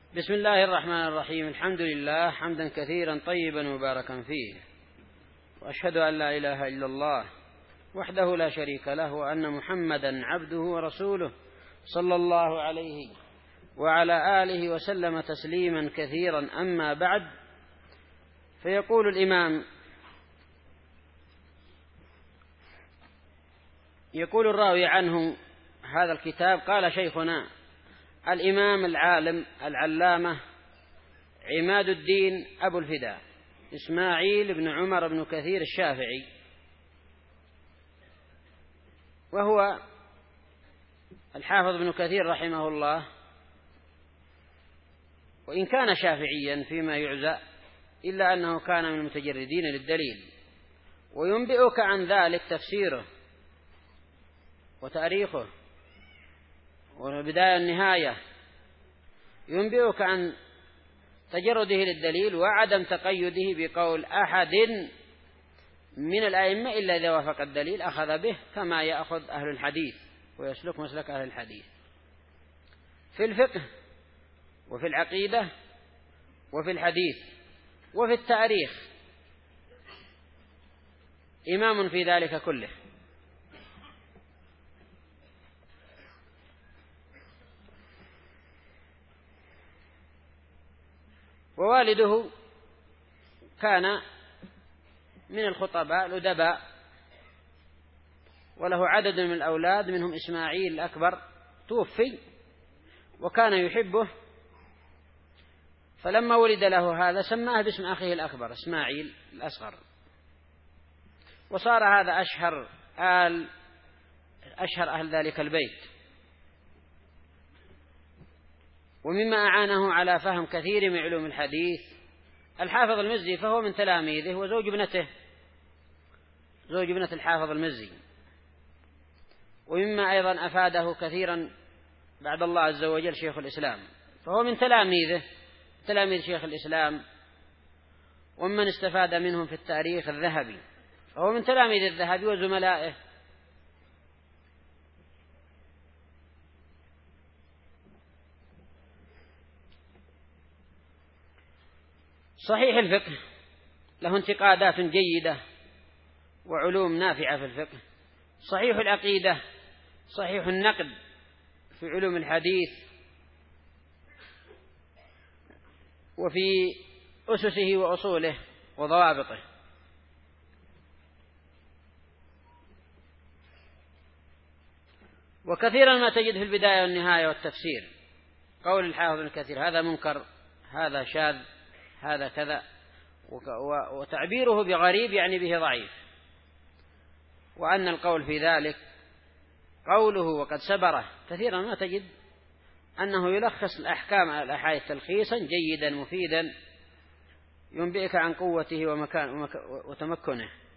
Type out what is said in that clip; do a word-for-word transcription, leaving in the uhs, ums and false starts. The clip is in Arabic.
بسم الله الرحمن الرحيم. الحمد لله حمدا كثيرا طيبا مباركا فيه، وأشهد أن لا إله إلا الله وحده لا شريك له، وأن محمدا عبده ورسوله صلى الله عليه وعلى آله وسلم تسليما كثيرا. أما بعد، فيقول الإمام يقول الراوي عنه هذا الكتاب: قال شيخنا الإمام العالم العلامة عماد الدين أبو الفداء إسماعيل بن عمر بن كثير الشافعي، وهو الحافظ ابن كثير رحمه الله، وإن كان شافعيا فيما يعزى إلا أنه كان من المتجردين للدليل. وينبئك عن ذلك تفسيره وتاريخه والبداية والنهاية، ينبئك عن تجرده للدليل وعدم تقيده بقول أحد من الأئمة إلا إذا وافق الدليل أخذ به، كما يأخذ أهل الحديث ويسلك مسلك أهل الحديث في الفقه وفي العقيدة وفي الحديث وفي التاريخ، إمام في ذلك كله. ووالده كان من الخطباء الأدباء، وله عدد من الأولاد منهم إسماعيل الأكبر توفي وكان يحبه، فلما ولد له هذا سماه باسم أخيه الأكبر إسماعيل الأصغر، وصار هذا أشهر آل أشهر أهل ذلك البيت. ومما أعانه على فهم كثير من علوم الحديث الحافظ المزي، فهو من تلاميذه وزوج ابنته زوج ابنة الحافظ المزي. ومما أيضا أفاده كثيرا بعد الله عز وجل شيخ الإسلام، فهو من تلاميذه تلاميذ شيخ الإسلام، ومن استفاد منهم في التاريخ الذهبي، فهو من تلاميذ الذهبي وزملائه. صحيح الفقه له انتقادات جيدة وعلوم نافعة في الفقه. صحيح العقيدة صحيح النقد في علوم الحديث وفي أسسه وأصوله وضوابطه. وكثيرا ما تجد في البداية والنهاية والتفسير قول الحافظ ابن كثير: هذا منكر، هذا شاذ، هذا كذا، وتعبيره بغريب يعني به ضعيف. وأن القول في ذلك قوله وقد سبره. كثيرا ما تجد أنه يلخص الأحكام على الأحاديث تلخيصا جيدا مفيدا ينبئك عن قوته ومكان وتمكنه.